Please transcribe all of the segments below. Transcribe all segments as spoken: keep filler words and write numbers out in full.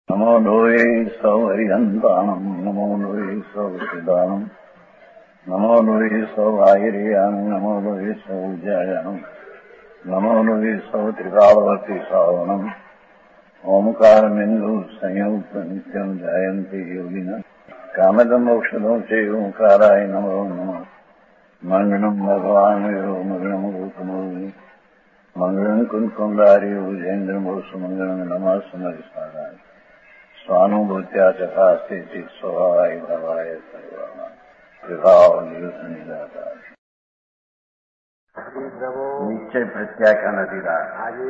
नमो लोये सौहरिहन्ताणम् नमो लोये सौचिदानम् नमो लोये सौभागिर्यानम् नमो लोये सौजायानम् नमो लोये सौत्रिकालवती सावनम् ओंकारमिन्दु संयुक्त नित्यम् जायन्ति योगिनः कामदम् मोक्षदम् च ओंकाराय नमो नमः मङ्गलम् भगवान् विरो मङ्गलम् रूपमोहि मङ्गलम् कुन्कुण्डारि भुजेन्द्रमोसुमङ्गलम् नमः समरिसाराय स्वानुभूत्या चकास्ते चित् स्वभावाय भवाय सर्वाणाम् विभाव निरुद्ध निराकार निश्चय प्रत्याख्यान अधिकार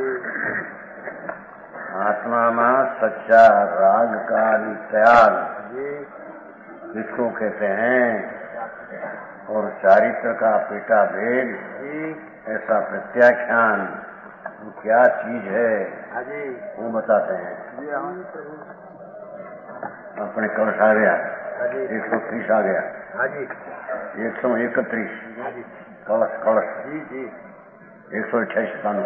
आत्मा में सच्चा राग का त्याग इसको कहते हैं और चारित्र का पेटा भेद ऐसा प्रत्याख्यान क्या चीज है वो बताते हैं। अपने कलश आ गया एक सौ तीस आ गया एक सौ इकतीस कलश कलश एक सौ अट्ठाईस कानून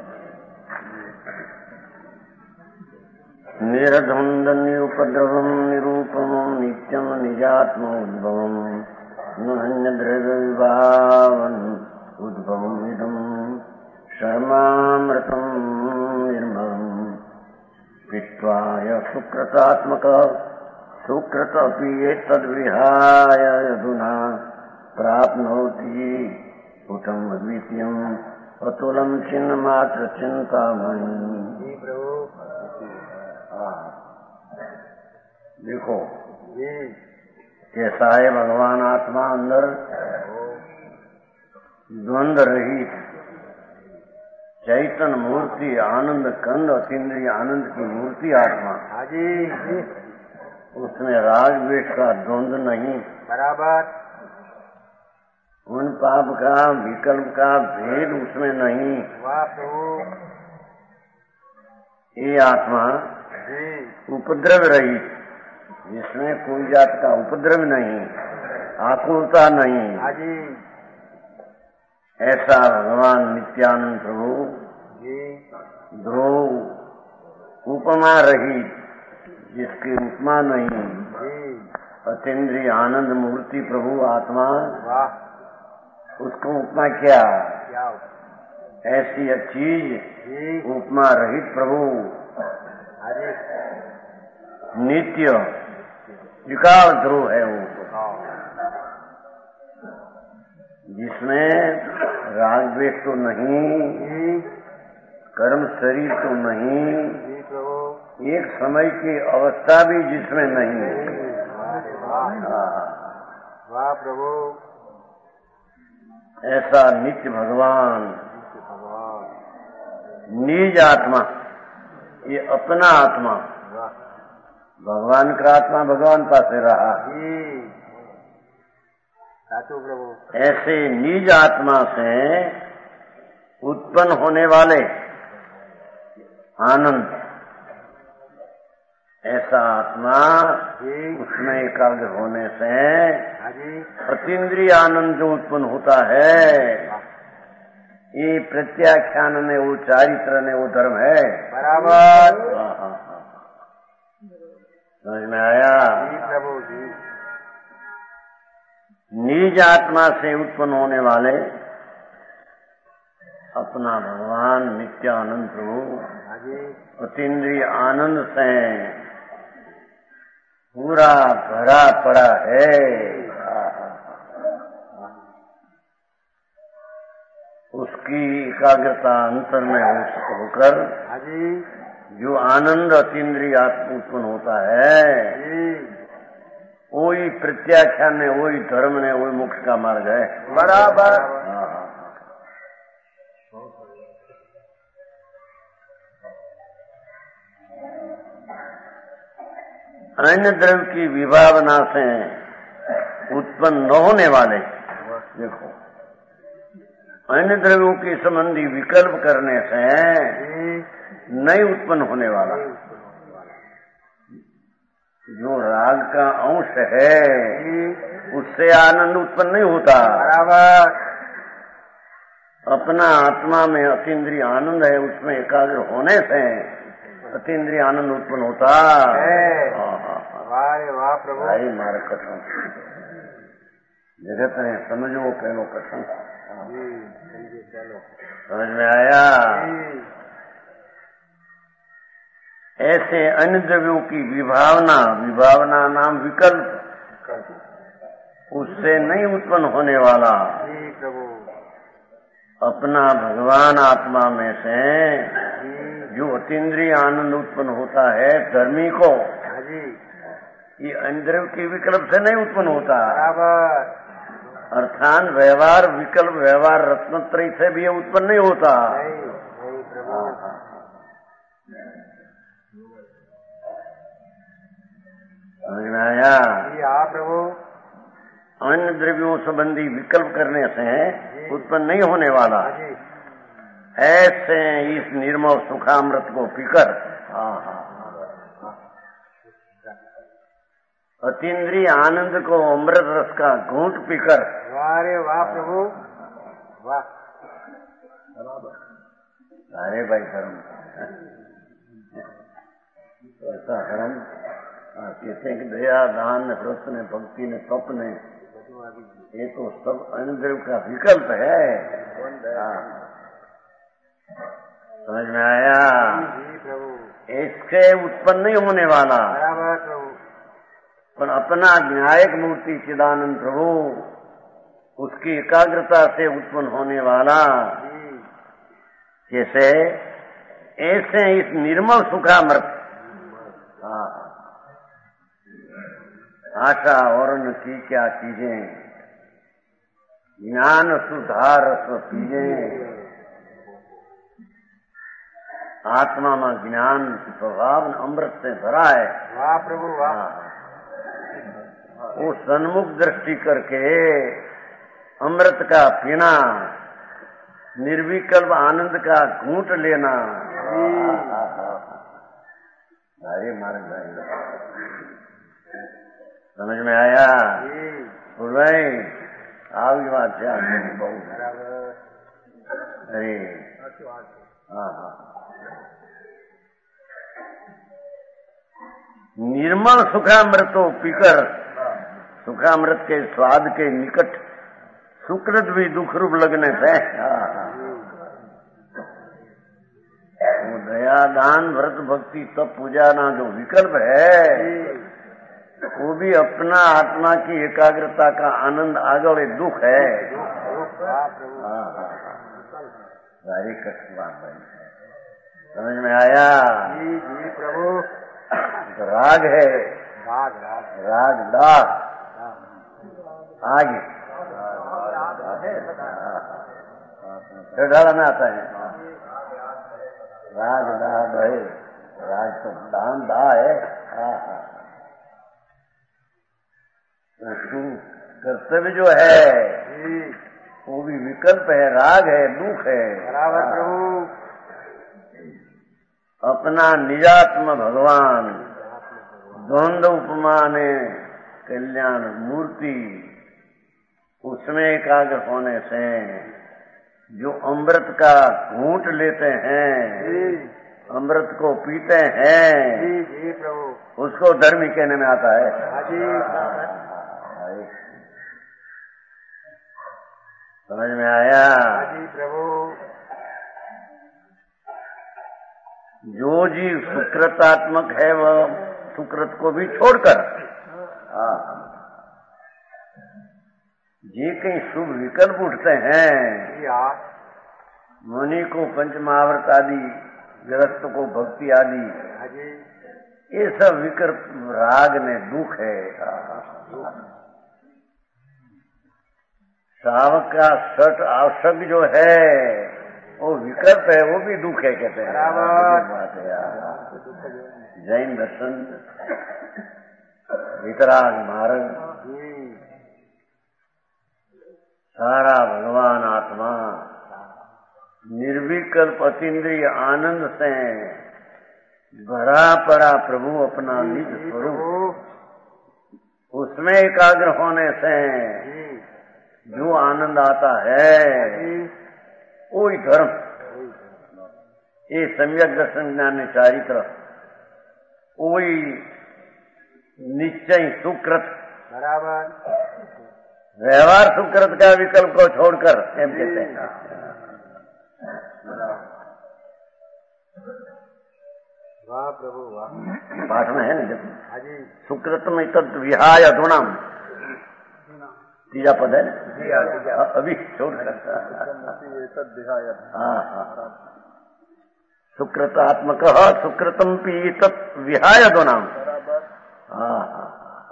निरधुंदन्युपद्रवम् निरूपमम् नित्यम् निजात्मोद्भवम् न द्रव्य विभावन् उद्भवम् इदम् शर्मामृतम् निर्मलम् पीत्वा यः सुकृतात्मकः सुकृत अपि एतद्विहाय यदुना प्राप्नोति पुटम् अद्वितीयम् अतुलम् छिन्नमात्र चिन्तामणि। देखो कैसा है भगवान आत्मा अंदर द्वंद्व रहित चैतन्य मूर्ति आनंद कंद अतीन्द्रिय आनंद की मूर्ति आत्मा उसमें राग द्वेष का द्वंद्व नहीं बराबर उन पाप का विकल्प का भेद उसमें नहीं। ये आत्मा उपद्रव रहित जिसमें कोई जात का उपद्रव नहीं आकुलता नहीं ऐसा भगवान नित्यानंद प्रभु ध्रुव उपमा रहित जिसकी उपमा नहीं अतीन्द्रिय आनंद मूर्ति प्रभु आत्मा उसको उपमा क्या ऐसी चीज उपमा रहित प्रभु नित्य विकाल ध्रुव है वो जिसमें राग द्वेष तो नहीं कर्म शरीर तो नहीं एक समय की अवस्था भी जिसमें नहीं। वाह प्रभु ऐसा नित्य भगवान निज आत्मा ये अपना आत्मा भगवान का आत्मा भगवान पास रहा ऐसे निज आत्मा से उत्पन्न होने वाले आनंद ऐसा आत्मा उसमें एकाग्र होने से अतीन्द्रिय आनंद जो उत्पन्न होता है ये प्रत्याख्यान में वो चारित्र में वो धर्म है बराबर। समझ में आया प्रभु जी। निज आत्मा से उत्पन्न होने वाले अपना भगवान नित्यानंद प्रभु अतीन्द्रिय आनंद से पूरा भरा पड़ा है। उसकी एकाग्रता अंतर में होकर जो आनंद अतीन्द्रिय आत्मा उत्पन्न होता है वही प्रत्याख्यान ने वही धर्म ने वही मोक्ष का मार्ग है बराबर। अन्य द्रव्य की विभावना से उत्पन्न न होने वाले देखो अन्य द्रव्यों के संबंधी विकल्प करने से नहीं उत्पन्न होने वाला जो राग का अंश है उससे आनंद उत्पन्न नहीं होता बराबर। अपना आत्मा में अतीन्द्रिय आनंद है उसमें एकाग्र होने से अतीन्द्रिय आनंद उत्पन्न होता है। वाह वाह प्रभु। भाई मारे कथन जगत ने समझो पहलो कथन समझ में आया। ऐसे अन्य द्रव्यों की विभावना विभावना नाम विकल्प उससे नहीं उत्पन्न होने वाला प्रभु अपना भगवान आत्मा में से जो अतीन्द्रिय आनंद उत्पन्न होता है धर्मी को ये अन्य द्रव्य के विकल्प से नहीं उत्पन्न होता। अर्थात व्यवहार विकल्प व्यवहार रत्नत्रय से भी ये उत्पन्न नहीं होता। समझ में आया। प्रभु अन्य द्रव्यों संबंधी विकल्प करने से उत्पन्न नहीं होने वाला ऐसे इस निर्मल सुखामृत को पीकर अतीन्द्रिय आनंद को अमृत रस का घूंट पीकर वाह वाह प्रभु वाह। अरे भाई धर्म ऐसा धर्म कहते हैं कि दया दान ने व्रत ने भक्ति ने तप ने ये तो सब अन्य का विकल्प है। समझ में आया। इसके उत्पन्न नहीं होने वाला पर अपना न्यायिक मूर्ति चिदानंद प्रभु उसकी एकाग्रता से उत्पन्न होने वाला जैसे ऐसे इस निर्मल सुखामृत आशा और न की क्या चीजें ज्ञान सुधार पीजें आत्मा में ज्ञान स्वभाव अमृत से भरा है। वाह प्रभु वाह। वो सन्मुख दृष्टि करके अमृत का पीना निर्विकल्प आनंद का घूंट लेना। अरे मारे भाई समझ में आया। बोल भाई आपकी बात से बहुत अरे हाँ हाँ निर्मल सुखामृतो पीकर सुखामृत के स्वाद के निकट सुकृत भी दुख रूप लगने से वो दया दान व्रत भक्ति तप पूजा ना जो विकल्प है वो भी अपना आत्मा की एकाग्रता का आनंद आगे दुख है। हाँ हाँ सारी कठिन बात है। समझ में आया। जी जी प्रभु। तो राग है राग राग राग दाग आगे डाला में आता है राग दाग है राग तो दान दा है। हाँ हाँ कर्तव्य जो है वो भी विकल्प है राग है दुख है। बराबर प्रभु। अपना निजात्म भगवान द्वंद्व उपमा ने कल्याण मूर्ति उसमें एकाग्र होने से जो अमृत का घूंट लेते हैं अमृत को पीते हैं जी जी प्रभु उसको धर्मी कहने में आता है। समझ में आया। जी प्रभु। जो जीव सुकृतात्मक है वह सुकृत को भी छोड़कर जी कहीं शुभ विकल्प उठते हैं मुनि को पंचमहाव्रत आदि गृहस्थ को भक्ति आदि ये सब विकल्प राग ने दुख है। सावक का सठ आवश्यक जो है वो विकल्प है वो भी दुख है कहते हैं। बात है यार। जैन दर्शन वितराग मार्ग सारा भगवान आत्मा निर्विकल्प अतीन्द्रिय आनंद से भरा पड़ा प्रभु अपना निज स्वरूप उसमें एकाग्र होने से जो आनंद आता है वही धर्म ये सम्यक दर्शन ज्ञान चारित्र वही निश्चय सुकृत बराबर व्यवहार सुकृत का विकल्प को छोड़कर एम कहते हैं। वाह प्रभु वाह। पाठ में है ना जब हाँ जी सुकृतम तद विहाय अधुनाम तीजा पद है ना अभी छोड़कर हाँ हाँ सुकृतात्मक सुकृतम पी तत् विहाय अधुनाम हाँ हाँ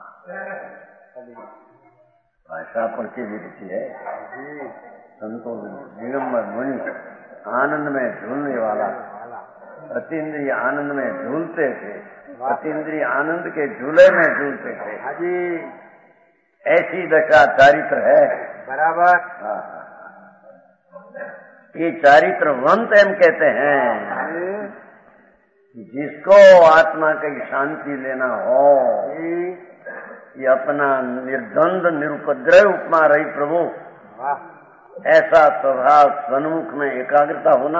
भाषा पर की विधि है। संतो दिगंबर मुनि आनंद में झूलने वाला अतीन्द्रिय आनंद में झूलते थे, अतीन्द्रिय आनंद के झूले में झूलते थे। हाजी ऐसी दशा चारित्र है बराबर। हाँ ये चारित्रवंत एम कहते हैं जिसको आत्मा की शांति लेना हो ये अपना निर्द्वंद निरुपद्रव उपमा रही प्रभु ऐसा स्वभाव सन्मुख में एकाग्रता होना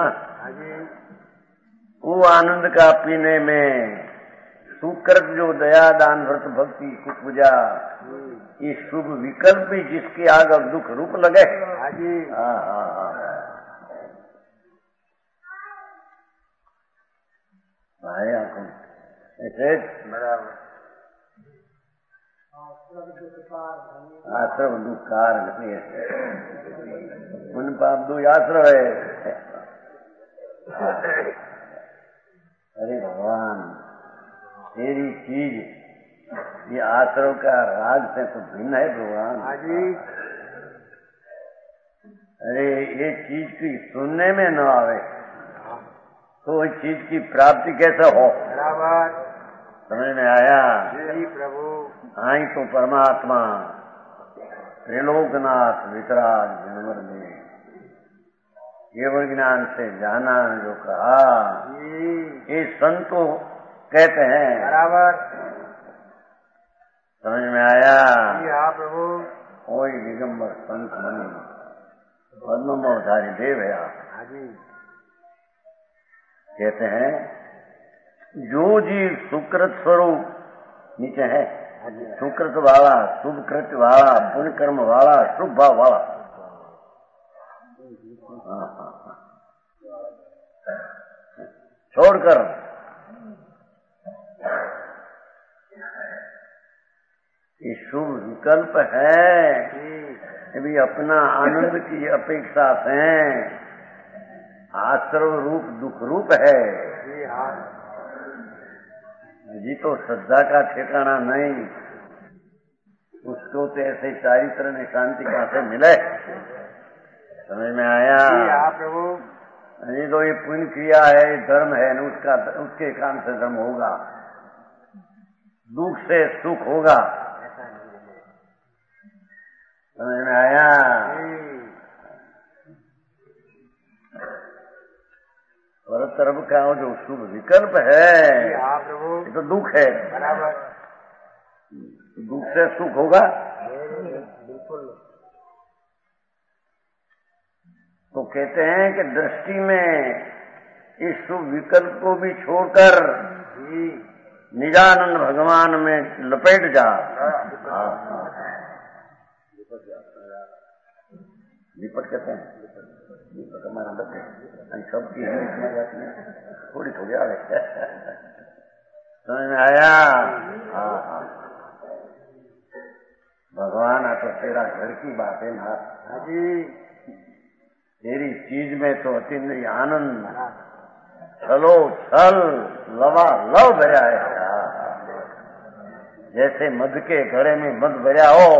वो आनंद का पीने में सुकृत जो दया दान व्रत भक्ति पूजा ये शुभ विकल्प भी जिसके आगे दुख रूप लगे। हाँ हाँ हाँ भाई आपको ऐसे बराबर आश्रम दुकार उन पाप दो आश्रम है। अरे भगवान तेरी चीज ये आश्रम का राग से तो भिन्न है भगवान। अरे ये चीज की सुनने में न आवे तो इस चीज की प्राप्ति कैसे हो। बराबर समझ में आया जी प्रभु। आई तो परमात्मा त्रिलोकनाथ वितराग जनवर में केवल ज्ञान से जाना जो कहा ये संतो कहते हैं। बराबर समझ में आया जी हाँ प्रभु। वही दिगंबर संत मणि पद्मधारी देव है आप कहते हैं जो जीव सुकृत स्वरूप नीचे है सुकृत वाला शुभ कृत्य वाला पुण्य कर्म वाला शुभ भाव वाला हाँ हाँ छोड़कर ये शुभ विकल्प है भी अपना आनंद की अपेक्षा से आश्रव रूप दुख रूप है जी तो श्रद्धा का ठिकाना नहीं उसको तो ऐसे चारित्र में शांति कहाँ से मिले। समझ में आया प्रभु। ये तो ये पुण्य क्रिया है धर्म है न उसका उसके काम से धर्म होगा दुख से सुख होगा। समझ में आया और तरफ का जो शुभ विकल्प है ये तो दुख है। बराबर दुख से सुख होगा बिल्कुल। तो कहते हैं कि दृष्टि में इस शुभ विकल्प को भी छोड़कर निजानंद भगवान में लपेट जा। लिपट कहते हैं लिपट हमारा लपेट सबकी है जाती है थोड़ी थोड़ी आ रही समझ में आया। हाँ हाँ भगवान आ तो तेरा घर की बात है ना जी तेरी चीज में तो अतिन्द्रिय आनंद चलो छल लवा लव भरा है जैसे मध के घड़े में मध भरा हो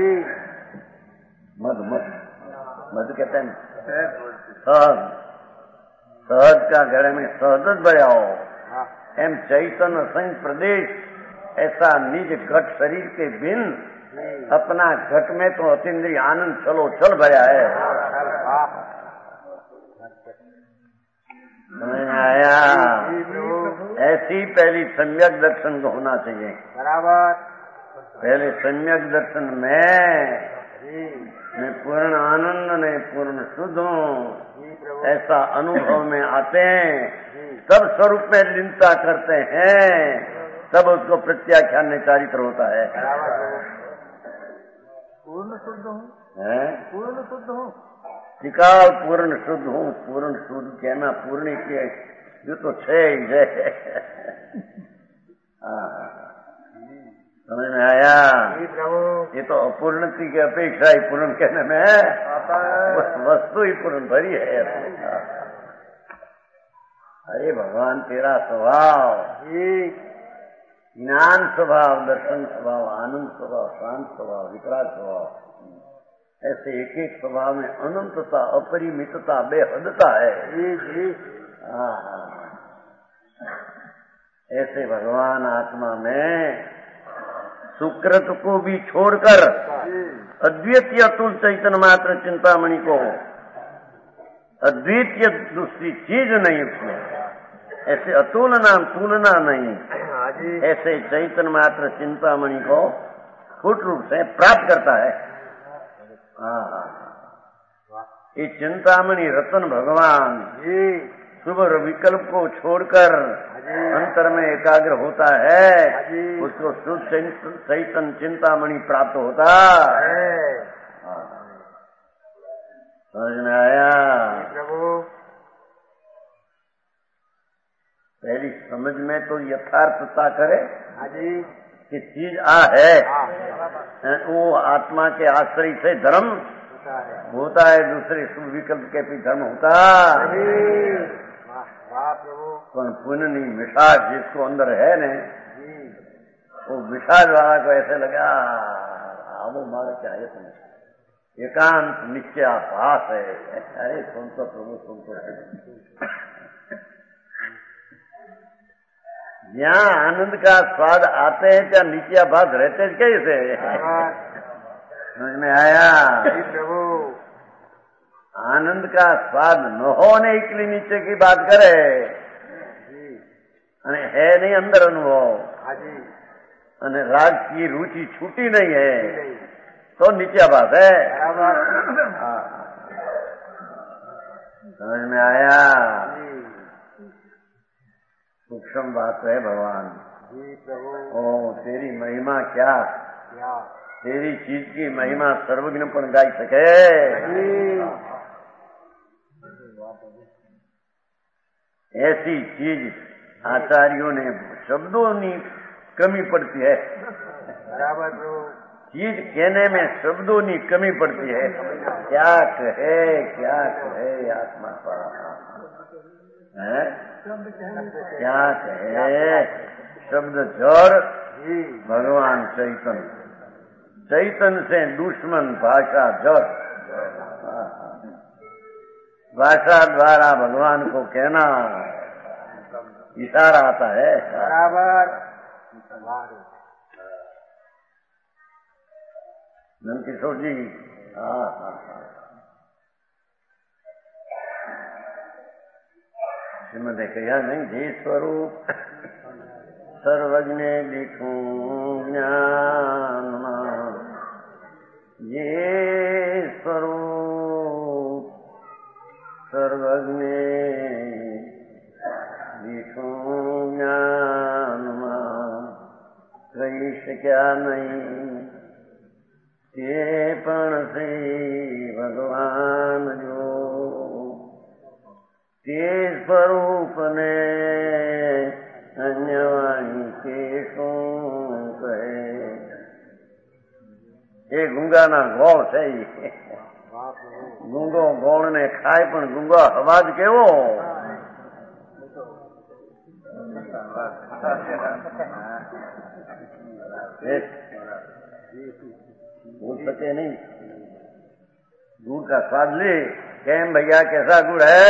मध मध मध कहते हैं सहज सहज का घड़े में सहज भरा हो एम चैतन्य संग प्रदेश ऐसा निज घट शरीर के बिन अपना घट में तो अतीन्द्रिय आनंद चलो चल भरा है। समझ में आया ऐसी पहली सम्यक दर्शन को होना चाहिए। बराबर पहले सम्यक दर्शन में मैं पूर्ण आनंद नहीं पूर्ण शुद्ध हूँ ऐसा अनुभव में आते हैं सब स्वरूप में लीनता करते हैं, तब उसको प्रत्याख्यान में चारित्र होता है। पूर्ण शुद्ध हूँ, पूर्ण शुद्ध हूँ, निकाल पूर्ण शुद्ध हूँ। पूर्ण शुद्ध कहना पूर्ण की जो तो छे ही है। समझ में आया? ये तो अपूर्णति की अपेक्षा ही पूर्ण कहने में है, वस्तु ही पूर्ण भरी है। अरे भगवान तेरा स्वभाव, ज्ञान स्वभाव, दर्शन स्वभाव, आनंद स्वभाव, शांत स्वभाव, विकराल स्वभाव, ऐसे एक एक स्वभाव में अनंतता, अपरिमितता, बेहदता है। हाँ हाँ, ऐसे भगवान आत्मा में सुकृत को भी छोड़कर अद्वितीय अतुल चैतन्य मात्र चिंतामणि को, अद्वितीय दूसरी चीज नहीं उसमें, ऐसे अतुलना तुलना नहीं, ऐसे चैतन्य मात्र चिंतामणि को स्फुट रूप से प्राप्त करता है। हाँ, ये चिंतामणि रतन भगवान शुभ विकल्प को छोड़कर अंतर में एकाग्र होता है, उसको शुद्ध चैतन्य चिंतामणि प्राप्त होता है। समझ में आया? पहली समझ में तो यथार्थता करे कि चीज आ है, वो आत्मा के आश्रय से धर्म होता है, दूसरे शुभ विकल्प के भी धर्म होता है। पर पुण्य नहीं, मिठास जिसको अंदर है न, वो मिठास वाला को ऐसे लगा वो मारे चाहिए तुम्हें एकांत निश्चय आभास है। अरे सुन तो प्रभु, सुन तो यहाँ आनंद का स्वाद आते हैं क्या नीचे आभास रहते कैसे? समझ में आया? प्रभु आनंद का स्वाद न होने के लिए नीचे की बात करे, है नहीं अंदर अनुभव, અને राग की रुचि छूटी नहीं है तो नीचे बात है। समझ में आया? सूक्ष्म बात है भगवान। ओ तेरी महिमा क्या, तेरी चीज की महिमा सर्वज्ञ पण गाई सके। ऐसी चीज आचार्यों ने शब्दों की कमी पड़ती है, चीज कहने में शब्दों की कमी पड़ती है। क्या कहे क्या कहे आत्मा पर है, क्या कहे शब्द जड़ भगवान चैतन्य, चैतन्य से दुश्मन भाषा जड़। भाषा द्वारा भगवान को कहना इशारा आता है बराबर। नंद किशोर जी, हाँ हाँ हाँ, श्रीमद कहा नहीं जी स्वरूप सर्वज्ञ लिखूं ज्ञान ये स्वरूप सर्वज्ञ लिखूं ज्ञान कईश क्या नहीं ये पण से भगवान जो ते स्वरूप ने अन्यवाणी के શું કહે। એ ગુંગાના ગોળ છે, ગુંગો ગોળ ને ખાય પણ ગુંગો અવાજ કેવો। बोल सके नहीं, गुड़ का स्वाद ले, कैम भैया कैसा गुड़ है।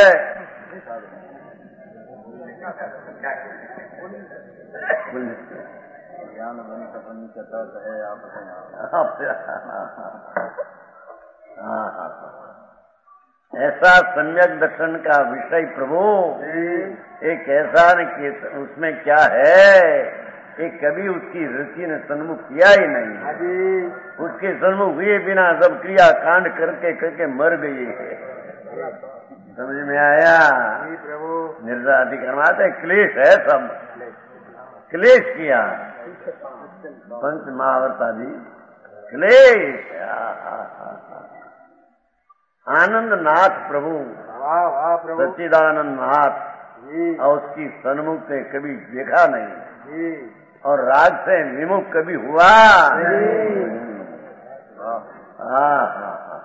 ज्ञान मन सपनी कथा है आप ऐसा सम्यक दर्शन का विषय प्रभु एक ऐसा न कि उसमें क्या है, एक कभी उसकी रुचि ने सन्मुख किया ही नहीं, उसके सन्मुख हुए बिना सब क्रिया कांड करके करके मर गई है। समझ में आया? जी प्रभु। निर्धाधिकरणाते क्लेश है, सब क्लेश किया, पंच महावर्तादि क्लेश। आनंद नाथ प्रभु, वाह वाह प्रभु, सच्चिदानंद नाथ जी, और उसकी सन्मुख से कभी देखा नहीं जी, और राग से विमुख कभी हुआ। हाँ हाँ हाँ,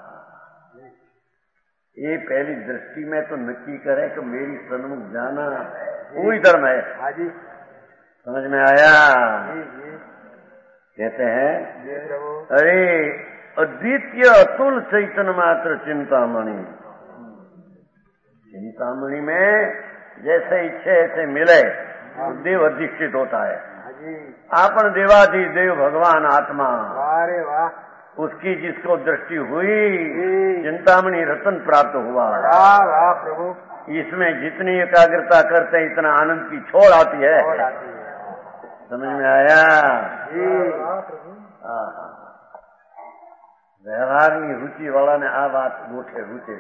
ये पहली दृष्टि में तो नक्की करे कि मेरी सन्मुख जाना वही धर्म है। हाँ जी, समझ में आया? जी जी। कहते हैं जी प्रभु। अरे अद्वितीय अतुल चैतन्य मात्र चिंतामणि, चिंतामणि में जैसे इच्छे ऐसे मिले देव अधिष्ठित होता है। आपन देवाधि देव भगवान आत्मा, अरे वाह, उसकी जिसको दृष्टि हुई चिंतामणि रतन प्राप्त हुआ। वाह वाह प्रभु। इसमें जितनी एकाग्रता करते हैं इतना आनंद की छोड़ आती है। समझ में आया? व्यवहार की रुचि वाला ने आ बात गोठे रुचे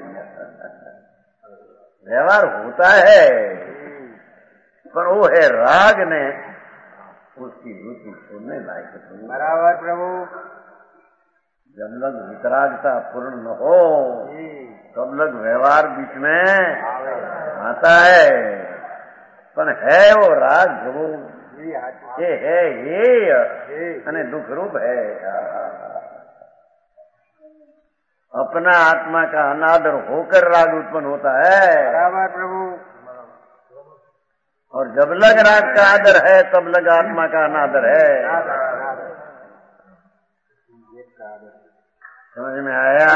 व्यवहार होता है, पर वो है राग ने उसकी रुचि छोड़ने लायक। बराबर प्रभु। जब लग वितरागता पूर्ण न हो तब लग व्यवहार बीच में आता है, पर है वो राग प्रभु, ये है ये अने दुख रूप है। अपना आत्मा का अनादर होकर राग उत्पन्न होता है। बराबर प्रभु। और जब लग राग का आदर है तब लग आत्मा का अनादर है। समझ में आया?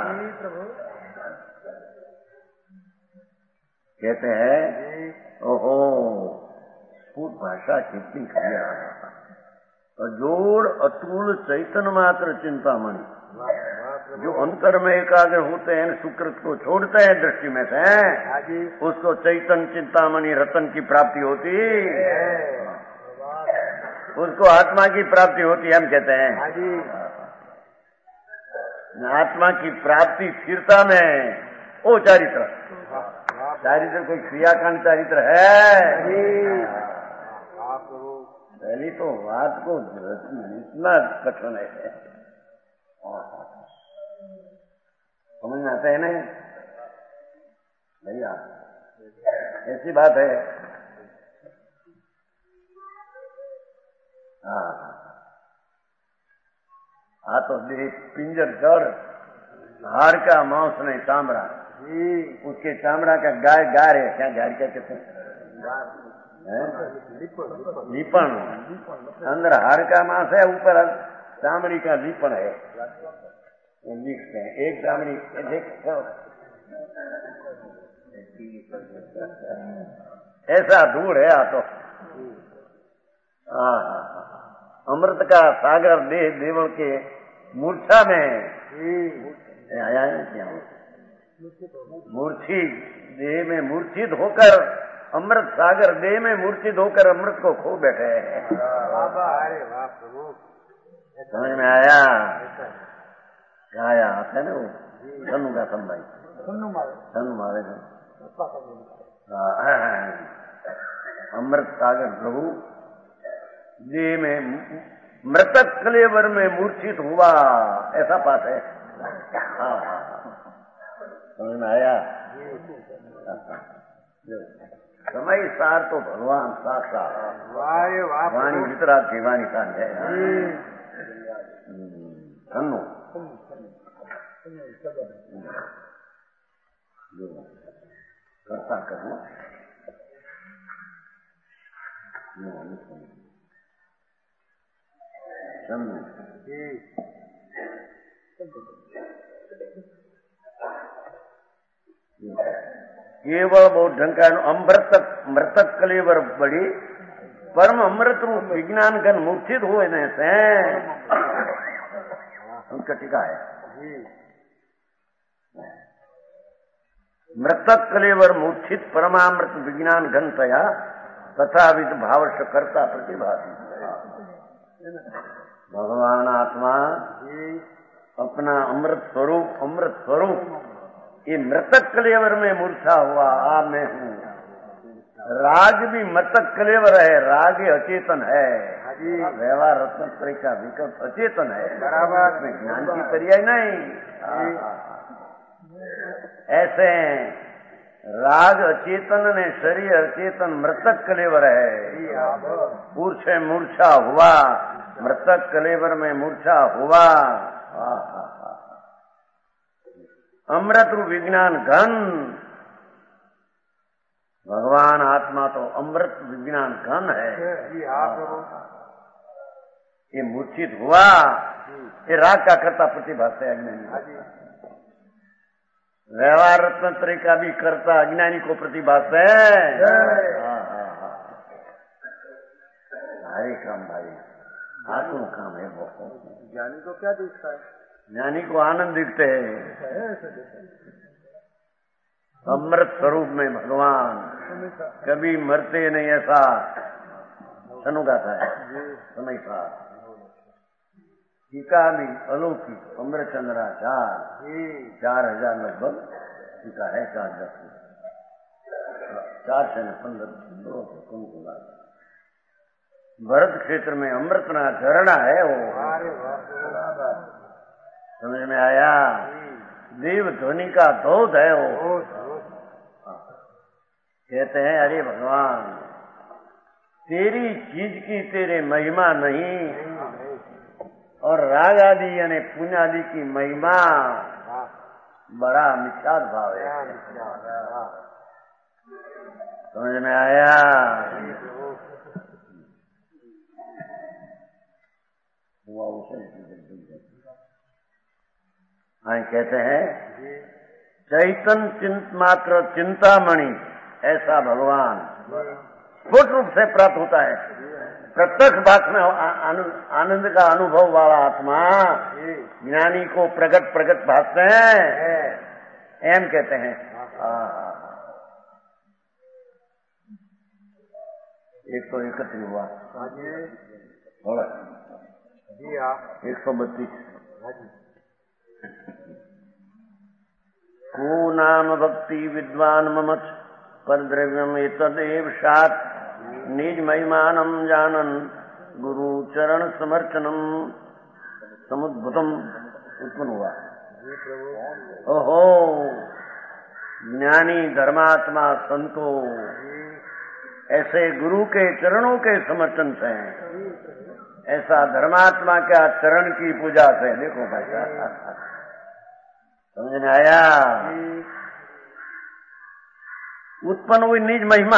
कहते हैं ओहो स्फुट भाषा कितनी क्रिया, जोड़ अतुल चैतन्य मात्र चिंतामणि, जो अंतर में एकाग्र होते हैं सुकृत को छोड़ते हैं दृष्टि में से, उसको चैतन्य चिंतामणि रतन की प्राप्ति होती, उसको आत्मा की प्राप्ति होती है। हम कहते हैं आत्मा की प्राप्ति स्थिरता में ओ चारित्र, चारित्र कोई क्रियाकांड चारित्र है। पहली तो बात को इतना कठिन है, समझ में आता है ना भैया? ऐसी बात है। हाँ हाँ, तो देख पिंजर जड़, हाड़ का मांस नहीं चामड़ा, उसके चामड़ा का गाय गार है, क्या गार क्या कहते हैं? लीपण। अंदर हाड़ का मांस है, ऊपर चामड़ी का लीपण है, लिखते हैं। एक चामड़ी देख ऐसा धूल है। आ तो अमृत का सागर देह देवल के मूर्छा में आया है क्या? मूर्छित देह में मूर्छित होकर अमृत सागर देह में मूर्छित होकर अमृत को खो बैठे हैं। अरे वाह प्रभु, समझ में आया? आया आता है ना वो सन्नू का सन भाई, सन्नू मारे अमृत सागर प्रभु देह में मृतक कलेवर में मूर्छित हुआ, ऐसा पाठ है। हाँ समझ में आया? समय सार तो भगवान साक्षात वाणी वितराग की वाणी का है। सन्नु करता करना केवल बहुत ढंग का अमृतक मृतक कलेवर बड़ी परम अमृत रूप विज्ञान गण मूर्छित हुए से उनका टीका है। मृतक कलेवर मूर्छित परमामृत विज्ञान घन तया तथा विद भावश करता प्रतिभाती। भगवान आत्मा अपना अमृत स्वरूप अमृत स्वरूप ये मृतक कलेवर में मूर्छा हुआ, आ मैं हूँ। राग भी मृतक कलेवर है, राग ही अचेतन है। व्यवहार रत्नत्रय का विकल्प अचेतन है, बराबर में ज्ञान की पर्याय नहीं। ऐसे राग अचेतन ने शरीर अचेतन मृतक कलेवर है। पुरुष मूर्छा हुआ, मृतक कलेवर में मूर्छा हुआ। अमृत रूप विज्ञान घन, भगवान आत्मा तो अमृत विज्ञान घन है। ये मूर्छित हुआ, ये राग का कर्ता प्रतिभास है अज्ञानी। व्यवहार रत्नत्रय का भी कर्ता अज्ञानी को प्रतिभास है। हरे काम भाई, आत्म काम है बहुत। ज्ञानी को क्या दिखता है? ज्ञानी को आनंद दिखते हैं। अमृत स्वरूप में भगवान कभी मरते नहीं, ऐसा सनु गाता है समय का। टीका भी अलौकिक अमृत चंद्राचार, चार हजार लगभग टीका है, चार दस चार से पंद्रह कुंकुला। भरत क्षेत्र में अमृत ना झरना है वो, समझ में आया? देव ध्वनि का धोध है वो। कहते हैं अरे भगवान तेरी चीज की तेरे महिमा नहीं, और राग आदि यानी पुण्य आदि की महिमा बड़ा मिथ्याद भाव है। समझ में आया? हाँ, कहते हैं चैतन चिंत मात्र चिंतामणि ऐसा भगवान स्फुट रूप से प्राप्त होता है। प्रत्यक्ष बात में आनंद का अनुभव वाला आत्मा ज्ञानी को प्रगट प्रगट भासते हैं, एम कहते हैं। एक सौ इकतीस हुआ, एक सौ बत्तीस। को नाम भक्ति विद्वान ममच पर द्रव्यम एतदेव सात निज महिमानम जानन गुरु चरण समर्चनम समुद्भुतम उत्पन्न हुआ। ओहो ज्ञानी धर्मात्मा संतो ऐसे गुरु के चरणों के समर्चन से, ऐसा धर्मात्मा क्या चरण की पूजा से। देखो भाई साहब, समझ में आया? उत्पन्न हुई निज महिमा,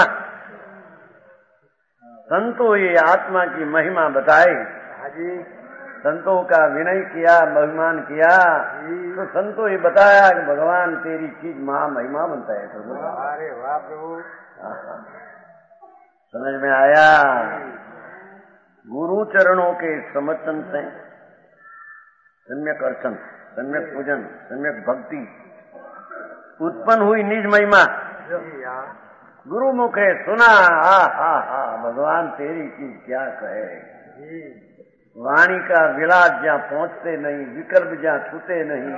संतों ये आत्मा की महिमा बताई, संतों का विनय किया, महिमान किया, तो संतों ये बताया कि भगवान तेरी चीज महा महिमा बनता है प्रभु। अरे वाह प्रभु, समझ में आया? गुरु चरणों के समर्चन से सम्यक अर्चन, सम्यक पूजन, सम्यक भक्ति उत्पन्न हुई निज महिमा। गुरु मुखे सुना, हा हा हा भगवान तेरी चीज क्या कहे। वाणी का विलास जहाँ पहुँचते नहीं, विकल्प जहाँ छूते नहीं,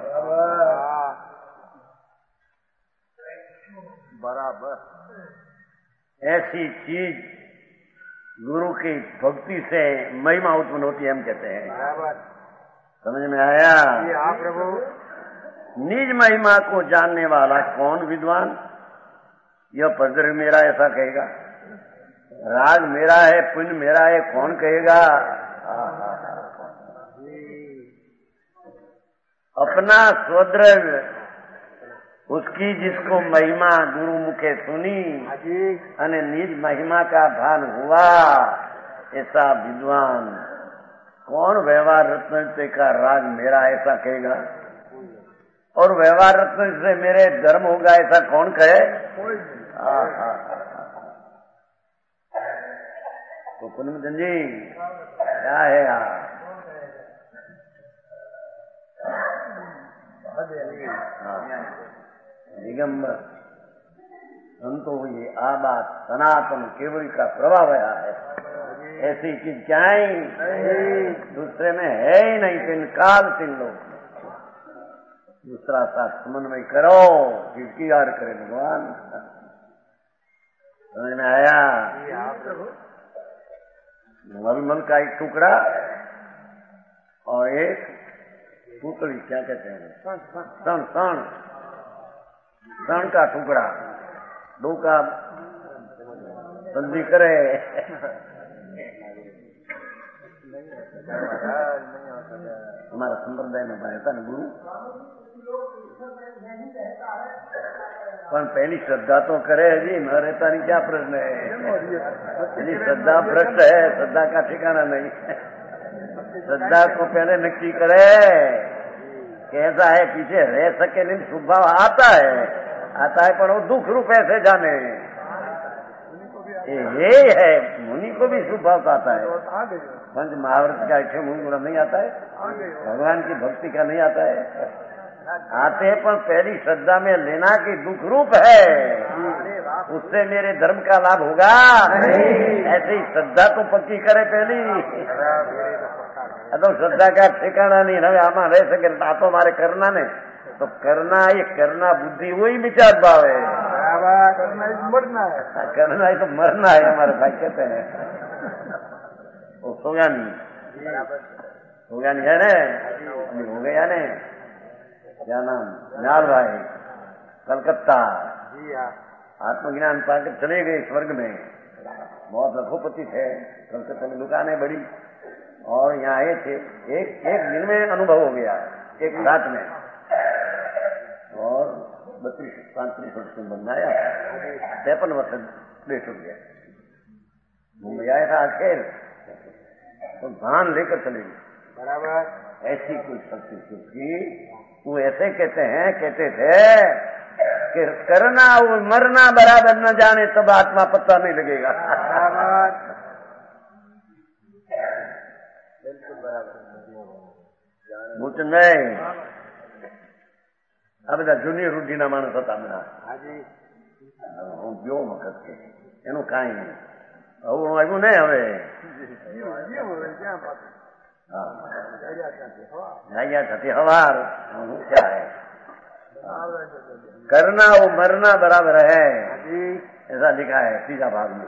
बराबर ऐसी चीज गुरु की भक्ति से महिमा उत्पन्न होती है, हम कहते हैं। समझ में आया? हाँ प्रभु। निज महिमा को जानने वाला कौन विद्वान? यह पदर मेरा ऐसा कहेगा, राग मेरा है, पुण्य मेरा है, कौन कहेगा? अपना स्वद्रव्य उसकी जिसको महिमा गुरु मुखे सुनी अने निज महिमा का भान हुआ, ऐसा विद्वान कौन व्यवहार रत्न का राग मेरा ऐसा कहेगा? और व्यवहार रत्न से मेरे धर्म होगा ऐसा कौन कहे? तो पुनमचंद जी क्या है यार? दिगंबर संतो ये आ बात सनातन केवल का प्रभाव है। ऐसी चीज क्या है दूसरे में है ही नहीं, तीन काल तीन लोग। दूसरा साथ समन्वय करो, किसकी याद करे भगवान। समझ में आया? मलमल का एक टुकड़ा और एक पुतली, क्या कहते हैं, सन सन सन का टुकड़ा, दो का संधि करे। हमारा संप्रदाय में रहता न गुरु, पर पहली श्रद्धा तो करे जी, न रहता नहीं, क्या प्रश्न है। यदि श्रद्धा भ्रष्ट है, श्रद्धा का ठिकाना नहीं। श्रद्धा को पहले नक्की करे कैसा है, पीछे रह सके नहीं। स्वभाव आता है आता है पर वो दुख रूप ऐसे जाने, ये है। मुनि को भी स्वभाव आता है, पंच महाव्रत का इच्छा गुण नहीं आता है, भगवान की भक्ति का नहीं आता है। आते हैं पर पहली श्रद्धा में लेना कि दुख रूप है, उससे मेरे धर्म का लाभ होगा, ऐसी श्रद्धा तो पक्की करे पहली। तो श्रद्धा का ठिकाना नहीं रहे, आमा रह सके तो हमारे करना ने तो करना, ये करना बुद्धि वही विचार भाव है, करना ही मरना है, करना ही तो मरना है। हमारे भाई कहते हैं वो सोगा नहीं, सोगा नहीं है ने, हो गया ने, क्या नाम, न्याल भाई कलकत्ता आत्मज्ञान पाकर चले गए स्वर्ग में। बहुत लखोपति थे, कलकत्ता में दुकानें बड़ी, और यहाँ आए थे। एक एक दिन में अनुभव हो गया, एक रात में, और बत्तीस पैंतीस वर्ष में बनाया, तिरपन वर्ष देश हो गया। मुंबई आया था आखिर, तो धान लेकर चले गए। बराबर ऐसी कोई शक्ति थी, वो ऐसे कहते हैं, कहते थे कि करना वो मरना बराबर न जाने तब आत्मा पता नहीं लगेगा। मुझ नहीं આ બધા જૂની રૂઢીના માણસ હતા બધા, હું ગયો વખત કે એનું કાંઈ નહીં, હવે આવ્યું નહીં, હવે जाइया छठी हवार क्या है, करना वो मरना बराबर है, ऐसा लिखा है तीसरा भाग में।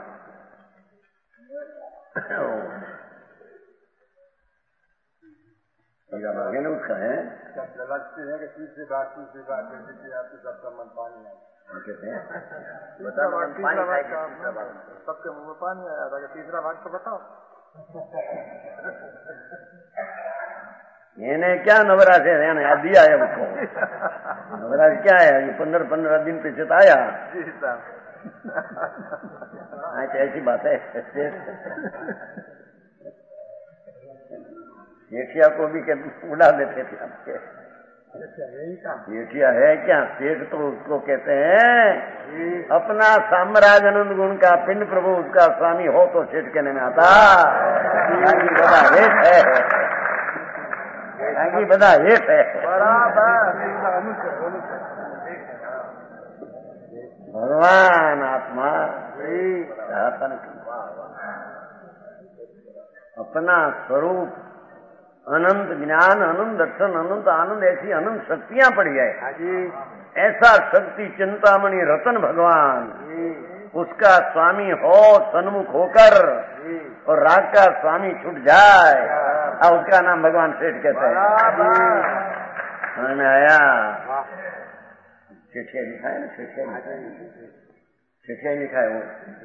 तीसरा भाग है ना उसका है, लगती है कि तीसरी बार तीसरी बार आपके सबका मन पानी आया, कहते हैं सबके मुंह में पानी आया था। तीसरा भाग तो बताओ। એને ક્યાં નવરાશ है, એને આ दिया है उसको। नवराश क्या है, ये पंद्रह पंद्रह दिन पीछे तो आया। अच्छा ऐसी बात है। सेठिया को भी उड़ा देते थे आपके, सेठिया है क्या, सेठ तो उसको कहते हैं अपना साम्राज्य आनंद गुण का पिंड प्रभु उसका स्वामी हो तो सेठ कहने में आता। बाकी बड़ा हेठ है, बाकी बड़ा हेठ है। भगवान आत्मा अपना स्वरूप अनंत ज्ञान, अनंत दर्शन, अनंत आनंद, ऐसी अनंत शक्तियां पड़ी है। ऐसा शक्ति चिंतामणि रतन भगवान उसका स्वामी हो, सन्मुख होकर और राग का स्वामी छूट जाए, और उसका नाम भगवान सेठ कहते हैं। समझ में आया? सेठिया लिखा है ना, सेठिया सेठिया लिखा है वो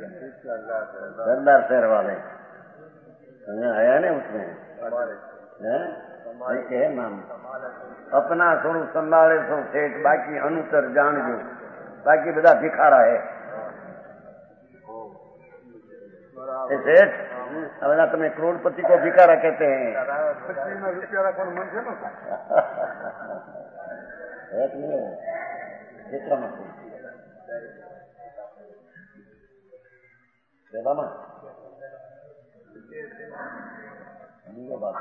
दरदार शहर वाले, समझ आया ना उसमें है नाम। अपना स्वरूप संभाले सो सेठ, बाकी अनुतर जान जो, बाकी બધા ભિખારા है। सेठ બધા તમે करोड़पति को भिखारा कहते हैं। रुपया रखવાનું મન છે ને क्षेत्रमा सेवामा बात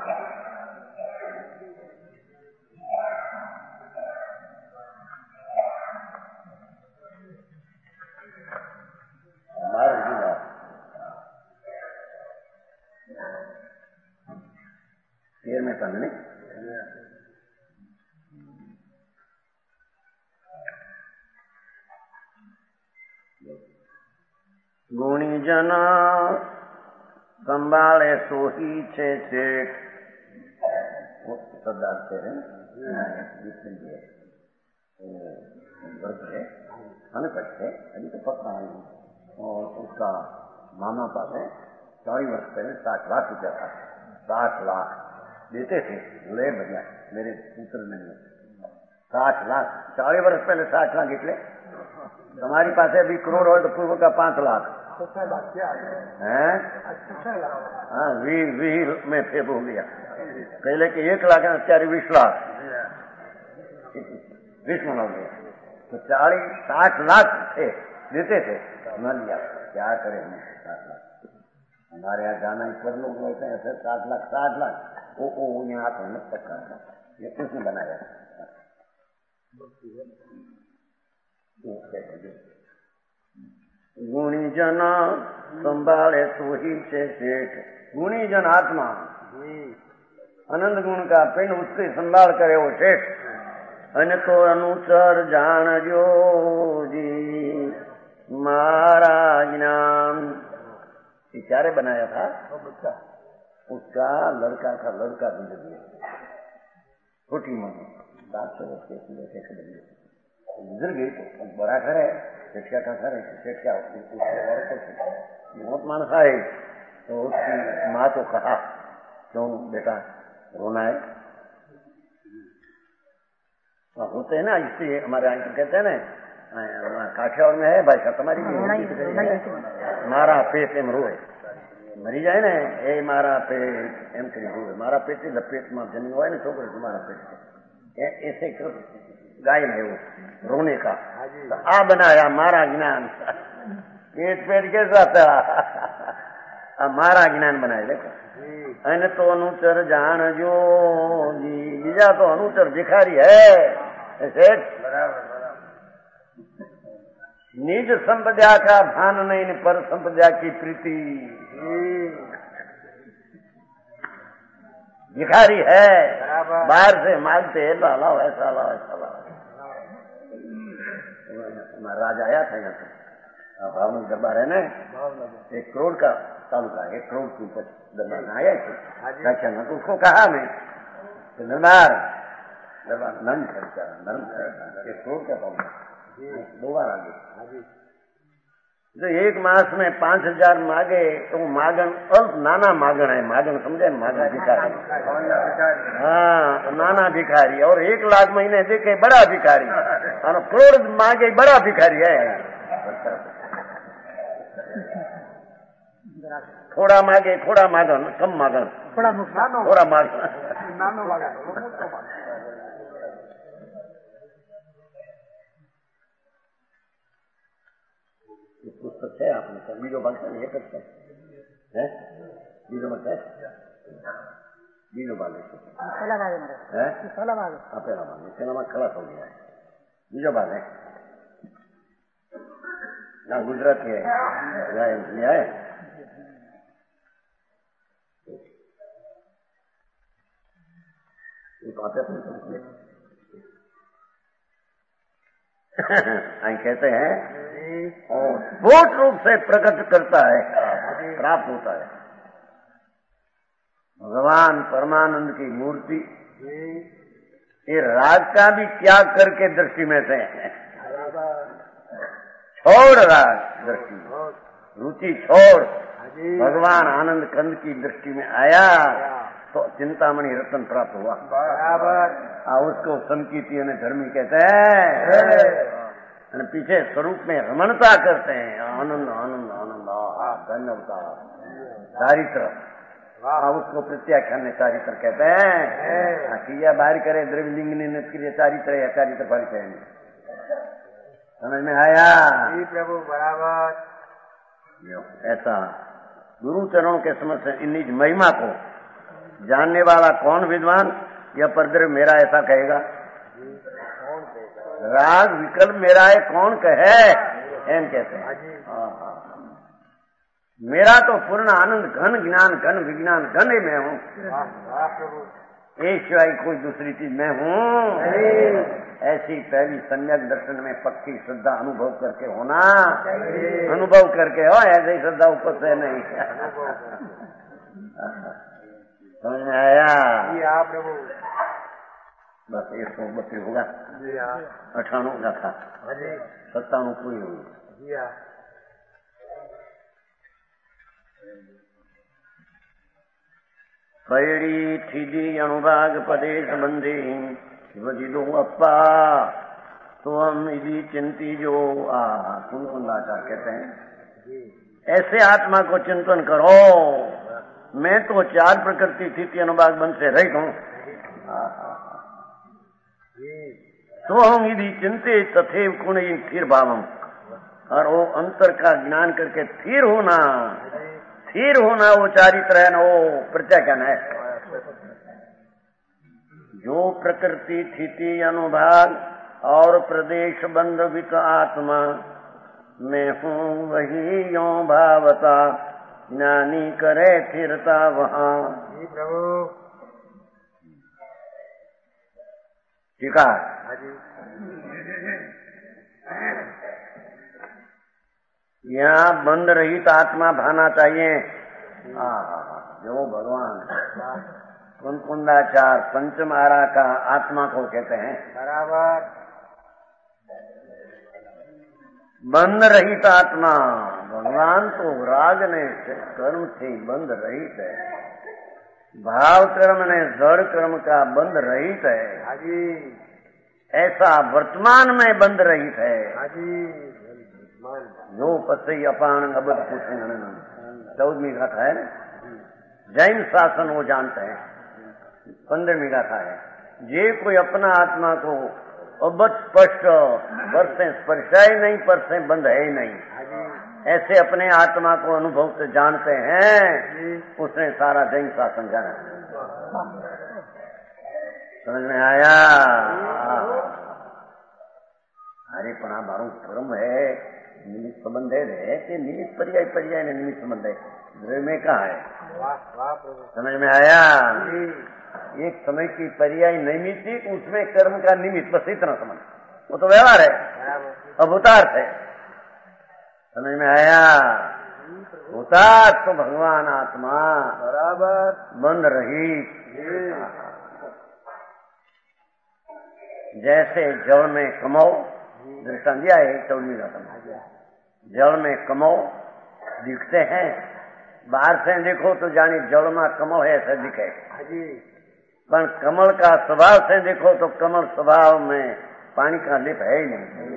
तेर में था नहीं જન સંભાળે સોહી છે શેઠ. સરદાર છે वर्ग है अनपढ़ है अभी तो पता नहीं. और उसका मामा पास है चालीस वर्ष पहले साठ लाख रुपया था. साठ लाख देते थे ले बढ़िया मेरे पुत्र ने साठ लाख चालीस वर्ष पहले साठ लाख એટલે તમારી પાસે अभी करोड़ हो तो पूर्व का पांच लाख है. हाँ वी वी में फेब हो गया. पहले के एक लाख અત્યારે बीस लाख बीस में हो गया. तो चालीस साठ लाख थे देते थे न लिया. क्या करें हम साठ लाख. हमारे यहाँ जाना इस पर लोग बोलते हैं ऐसे साठ लाख साठ लाख वो वो यहाँ तो न तक करना ये किसने बनाया. गुणीजन संभाले सोही से शेठ. गुणीजन आत्मा आनंद गुण का पिंड उसकी संभाल करे वो शेठ. અને તો અનુચર જાણજો જી મારા ज्ञान. ये क्यारे बनाया था उसका लड़का था. लड़का जिंदगी छोटी उम्र सात सौ वर्ष के गुजर गई तो बड़ा घर है सेठ का घर है. सेठ क्या बहुत मानस आए तो उसकी माँ को कहा क्यों बेटा रोना है. होते हैं ना इसलिए हमारे यहाँ कहते हैं ना काठियावाड़ में है भाषा तुम्हारी भी मारा पेट एम रोए मरी जाए ने ए मारा पेट एम करी रोए. मारा पेट लपेट में जन्म हुआ है ना छोकरे तुम्हारा पेट ऐसे गायन है वो रोने का. तो आ बनाया मारा ज्ञान. पेट पेट कैसा था मारा ज्ञान बनाए. देखो અને તો અનુચર જાણજો જી. બીજા તો અનુચર ભિખારી હે શેઠ. निज संपदा का भान नहीं पर संपदा की प्रीति. भिखारी है बाहर से मांगते ला लाओ ऐसा लाओ ऐसा लाओ. राजा आया था यहाँ पे भावनगर दरबार है ना एक करोड़ का तालुका एक करोड़ की दरबार में आया थे. अच्छा तो उसको कहा मैं दरबार दरबार नंद खर्चा नर्म एक करोड़ का तालुका दो बार आगे. जो एक मास में पांच हजार मांगे तो मागण अल्प नाना मागण है. मागण समझे मागण भिखारी. हाँ नाना भिखारी. और एक लाख महीने देखे बड़ा भिखारी और करोड़ मांगे बड़ा भिखारी है. थोड़ा मांगे थोड़ा मागण कम मागण थोड़ा मागण. पुस्तक है आपने सर बीजो भाग ये करते है बीजो मत है बीजो भाग है पहला भाग पहला भाग खलास हो गया है. बीजो भाग है ना गुजराती है है कहते हैं और स्फोट रूप से प्रकट करता है प्राप्त होता है. भगवान परमानंद की मूर्ति ये राग का भी त्याग करके दृष्टि में से छोड़ राग दृष्टि रुचि छोड़ भगवान आनंद कंद की दृष्टि में आया तो चिंतामणि रत्न प्राप्त हुआ. बराबर उसको संकीर्ति ने धर्मी कहते हैं. पीछे स्वरूप में रमणता करते हैं. आनंद आनंद आनंद धन्यता चारित्र उसको प्रत्याख्यान ने चारित्र कहते हैं. क्रिया बाहर करे द्रव्यलिंग ने क्रिया चारित्र या चारित्र बाहर कहेंगे. समझ में आया प्रभु. बराबर ऐसा गुरु चरणों के समक्ष इन निज महिमा को जानने वाला कौन विद्वान या परद्रव्य मेरा ऐसा कहेगा. राग विकल्प मेरा है कौन कहे एम कहते हैं. मेरा तो पूर्ण आनंद घन ज्ञान घन विज्ञान घन ही मैं हूँ. एक सिवाय कोई दूसरी चीज मैं हूँ ऐसी पहली सम्यक दर्शन में पक्की श्रद्धा अनुभव करके होना, अनुभव करके हो, ऐसे ही श्रद्धा ऊपर से नहीं। समझ में आया? प्रभु बस एक सौ बत्तीस होगा, अठानवे का था, सत्तानवे पूरी होगी। कयड़ी थीदी अणुभाग पदे संबंधी शिवजिदो अप्पा तो हम यदि चिंती जो आ कुन कुंदाचार कहते हैं, ऐसे आत्मा को चिंतन करो, मैं तो चार प्रकृति स्थिति अनुभाग बन से रहित हूँ। तो हम यदि चिंते तथेव कुण स्थिर भावम, और वो अंतर का ज्ञान करके स्थिर होना, स्थिर होना वो चारित्र है ना, वो प्रत्याख्यान है। जो प्रकृति स्थिति अनुभाग और प्रदेश बंधवित आत्मा मैं हूँ वही यो भावता, ज्ञानी करे स्थिरता वहाँ। प्रभु ठीक है, यहाँ बंद रहित आत्मा भाना चाहिए। जो भगवान कुंकुंदाचार पंचम आरा का आत्मा को कहते हैं, बराबर बंद रहित आत्मा। भगवान तो राग ने कर्म से बंद रहित है, भाव कर्म ने जड़ कर्म का बंद रहित है। हाजी ऐसा वर्तमान में बंद रहित है। हाजी जो पसई अपान अबद कुछ चौदहवीं गाथा है, जैन शासन वो जानते हैं, पंद्रहवीं गाथा है। जे कोई अपना आत्मा को अबद स्पष्ट परसे स्पर्शाई नहीं, परसे बंद है ही नहीं, ऐसे अपने आत्मा को अनुभव से जानते हैं, उसने सारा जैन शासन जाना। समझ में आया? अरे पण आ मारू कर्म है, निमित्त संबंध है कि निमित्त पर्याय पर्याय ने निमित्त संबंध है, द्रव्य में कहा है? समझ में आया? एक समय की पर्याय नैमित्तिक, उसमें कर्म का निमित्त, बस इतना समझ, वो तो व्यवहार है, अभूतार्थ है। समझ में आया? भूतार्थ तो भगवान आत्मा बराबर बंद रही। जैसे जल में कमाओ, दृष्टांत दिया है चौदहवीं गाथा, जल में कमो दिखते हैं, बाहर से देखो तो जानी जल में कमल है ऐसा दिखे, पर कमल का स्वभाव से देखो तो कमल स्वभाव में पानी का लेप है ही नहीं।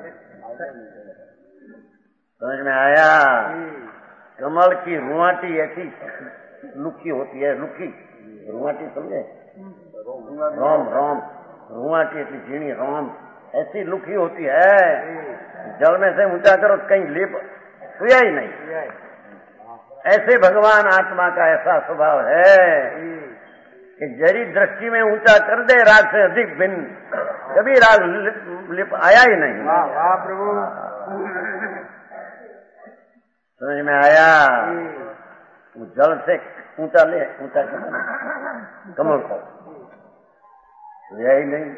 समझ में आया? कमल की रुआटी ऐसी लुकी होती है, लुकी रुआटी समझे, रोम रोम रुआटी ऐसी झीणी रोम ऐसी लुकी होती है, जल में से ऊंचा करो तो कहीं लेप हुआ ही नहीं। ऐसे भगवान आत्मा का ऐसा स्वभाव है कि जरी दृष्टि में ऊंचा कर दे, राग से अधिक भिन्न कभी राग लिप, लिप आया ही नहीं। वाह प्रभु, समझ में आया? वो जल से ऊंचा ले, ऊंचा कर कमल को यही नहीं।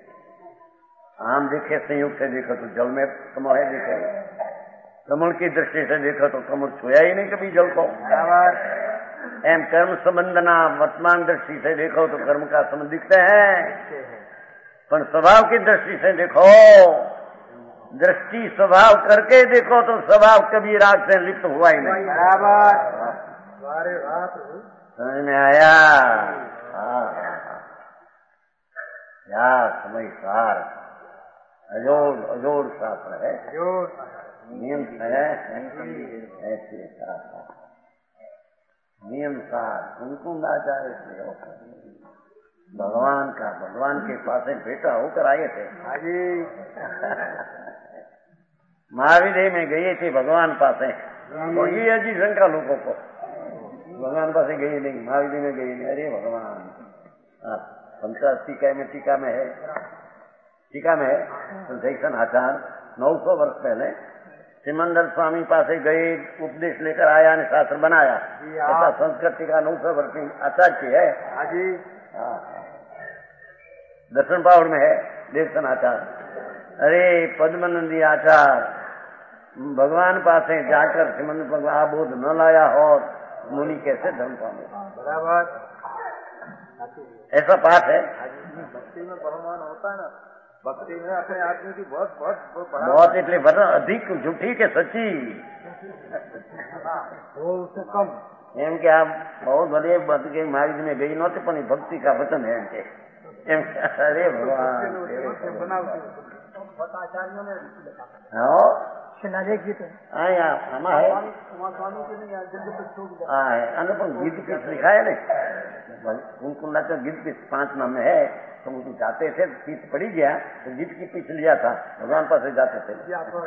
आम देखे संयोग से देखो तो जल में कमल है, देखे कमल की दृष्टि से देखो तो कमल छुया ही नहीं कभी जल को। एम कर्म संबंधना वर्तमान दृष्टि से देखो तो कर्म का संबंध दिखते हैं, पर स्वभाव की दृष्टि से देखो, दृष्टि स्वभाव करके देखो तो स्वभाव कभी राग से लिप्त हुआ ही नहीं। बराबर। समझ में आया? या समय सार अजोड़ अजोड़ शास्त्र है, नियम है ऐसे शास्त्र नियम सार कुंकुंदाचार्य से भगवान का भगवान के पास बेटा होकर आए थे। महावीर में गए थे भगवान पास, तो ये अजी शंका लोगों को, भगवान पास गए नहीं, महावीर में गए नहीं। अरे भगवान पंचायत टीका में टीका में है टीका में है संसेक्षण आचार नौ सौ वर्ष पहले सिमंदर स्वामी पास गए, उपदेश लेकर आया ने शास्त्र बनाया। ऐसा संस्कृत टीका नौ सौ वर्ष की आचार्य की है, दर्शन पावड़ में है। देवसन आचार, अरे पद्मनंदी आचार भगवान पास जाकर श्रीमंत भगवान बोध न लाया हो मुनि कैसे धर्म पावे? बराबर। ऐसा पाठ है। भक्ति में बहुमान होता है ना, भक्ति में अपने आदमी की बहुत बहुत बहुत એટલે अधिक झूठी के सच्ची उससे कम એમ કે આ બહુ બધી કે મારી મેં ગઈ નહોતી પણ ભક્તિ કા વચન है એમ કે એમ અરે ભગવાન હા અહીંયા આમાં है हाँ है અને પણ ગીત પીસ लिखा है ने कुंकुंडाचा गीत पीस पांच नाम में है। तो वो जाते थे पीस पड़ी गया तो गीत की पीस लिया था भगवान पास से जाते थे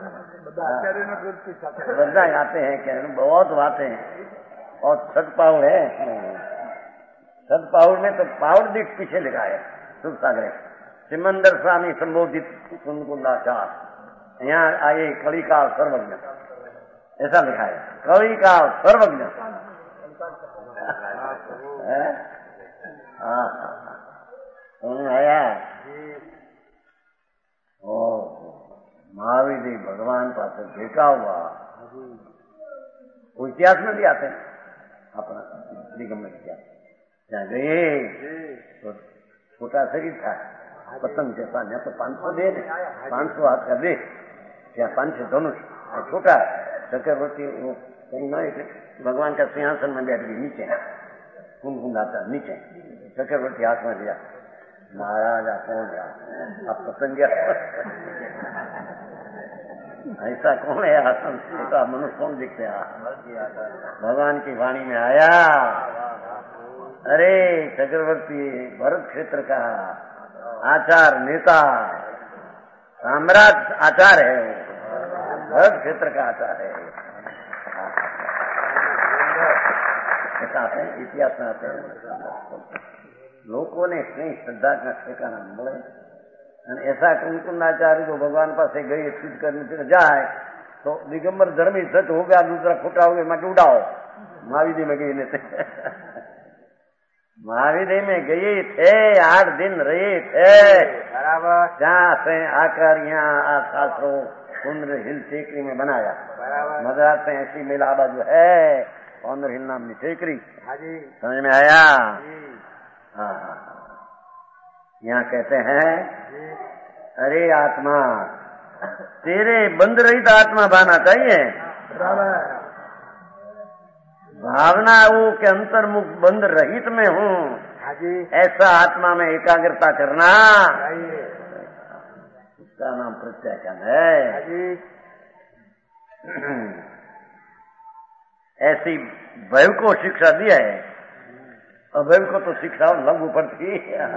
बद्दा आते हैं क्या बहुत बातें हैं। और छठ पाउड़ है छठ पाउड़ में तो पाउड़ दीप पीछे लिखा है शुभ सागरे सिमंदर स्वामी संबोधित कुंकुंडाचार यहाँ आए कली काल सर्वज्ञ ऐसा लिखा है कली काल सर्वज्ञ। हाँ आया ओ महावीर भगवान पास देखा हुआ वो इतिहास में भी आते हैं अपना निगम में किया जहाँ गए तो छोटा शरीर था पतंग जैसा यहाँ तो पांच सौ दे पांच सौ हाथ का दे क्या पांच सौ धनुष छोटा चक्रवर्ती भगवान का सिंहासन में बैठ गई नीचे कुंकुंडाचा नीचे चक्रवर्ती हाथ में लिया महाराज आप कौन आप पतंग ऐसा कौन है छोटा मनुष्य कौन दिखते हैं भगवान की वाणी में आया अरे चक्रवर्ती भरत क्षेत्र का आचार नेता साम्राज्य आचार है भरत क्षेत्र का आचार है ऐसा आते हैं इतिहास में आते हैं लोगों ने कहीं श्रद्धा का ठिकाना बोले ऐसा कुंकुंडाचार्य को भगवान पास गई सिद्ध करने से जाए तो दिगंबर धर्मी सच हो गया दूसरा खोटा हो गया मत उड़ाओ महावीर में गई लेते महावीर में गए थे आठ दिन रहे थे बराबर जहाँ से आकर यहाँ शास्त्रों कुंद्र हिल टेकरी में बनाया मद्रास में ऐसी मेला जो है कुंद्र हिल नाम की टेकरी समझ में आया। हाँ यहाँ कहते हैं अरे आत्मा तेरे बंद रहित आत्मा बना चाहिए भावना वो के अंतर्मुख बंद रहित में हूँ ऐसा आत्मा में एकाग्रता करना उसका नाम प्रत्याख्यान है। ऐसी भैव को शिक्षा दी है अभैव को तो शिक्षा लघु पड़ती